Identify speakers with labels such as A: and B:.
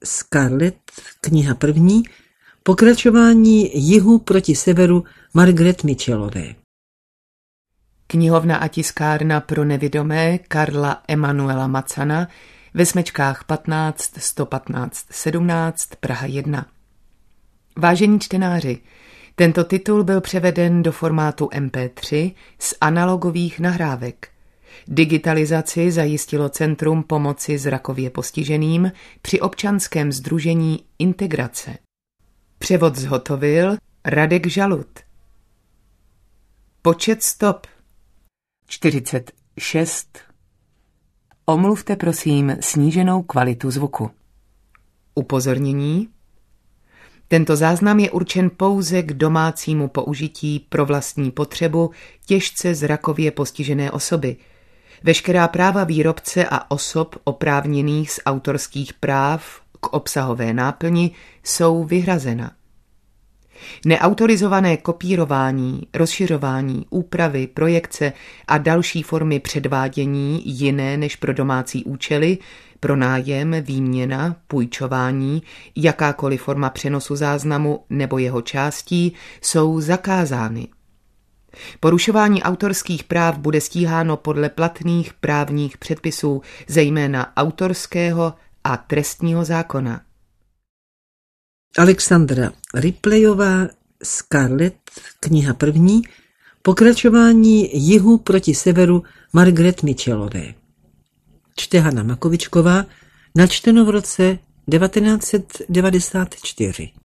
A: Scarlett, kniha první, pokračování Jihu proti severu Margaret Mitchellové.
B: Knihovna a tiskárna pro nevidomé Karla Emanuela Macana ve smečkách 15 115 17 Praha 1. Vážení čtenáři, tento titul byl převeden do formátu MP3 z analogových nahrávek. Digitalizaci zajistilo Centrum pomoci zrakově postiženým při občanském sdružení Integrace. Převod zhotovil Radek Žalud. Počet stop 46. Omluvte prosím sníženou kvalitu zvuku. Upozornění. Tento záznam je určen pouze k domácímu použití pro vlastní potřebu těžce zrakově postižené osoby. Veškerá práva výrobce a osob oprávněných z autorských práv k obsahové náplni jsou vyhrazena. Neautorizované kopírování, rozšiřování, úpravy, projekce a další formy předvádění jiné než pro domácí účely, pronájem, výměna, půjčování, jakákoliv forma přenosu záznamu nebo jeho částí jsou zakázány. Porušování autorských práv bude stíháno podle platných právních předpisů, zejména autorského a trestního zákona.
A: Alexandra Ripleyová, Scarlett, kniha první, pokračování Jihu proti severu Margaret Mitchellové. Čte Hana Makovičková, načteno v roce 1994.